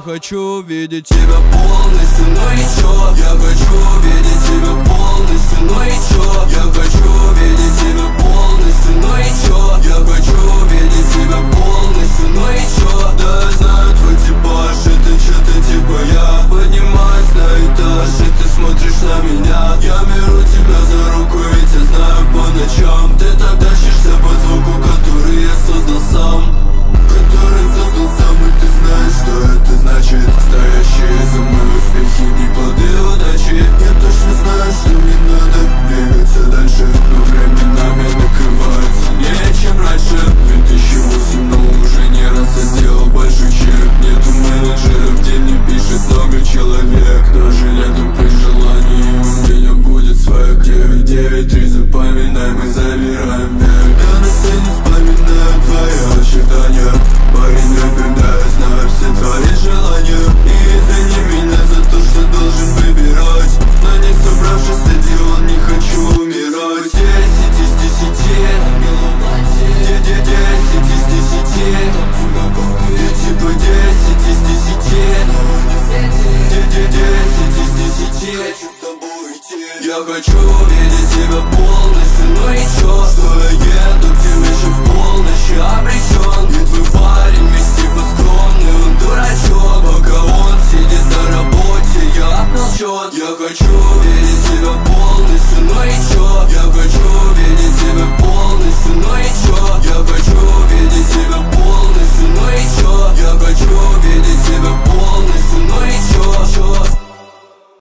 хочу видеть тебя полностью, ну и чё? Я хочу видеть тебя полностью, ну и чё? Я хочу видеть тебя полностью, ну и чё? Я хочу видеть тебя полностью, ну и чё? Да я знаю твой типаж, это что-то типа я поднимаюсь на этаж, и ты смотришь на меня. Я беру тебя за руку, ведь я знаю по ночам ты так тащишься по звуку, который я создал сам. Который создал сам, и ты знаешь, что это значит. Стоящие за мной успехи, не плоды удачи. Я точно знаю, что мне надо двигаться дальше, но временами накрывает сильнее, чем раньше. 2008, но уже не раз я сделал большой чек. Нету менеджеров, в день не пишет много человек. Даже летом при желании у меня будет своя 9-9-3, запоминай, мы забираем век. Я на сцене вспоминаю твои ожидания. Парень рэпер, да, я знаю все твои желания. И извини меня за то, что должен выбирать. На не собравшись стадион, не хочу умирать. 10 из 10, 10 из 10, я типа 10 из 10, 10 из 10. Хочу с тобой идти. Я хочу видеть тебя полностью, ну и чё? Что я еду к тебе еще в полночь, я обречен. И твой парень весь типа скромный, он дурачок. Пока он сидит на работе, я молчу. Я хочу видеть тебя полностью, ну и чё?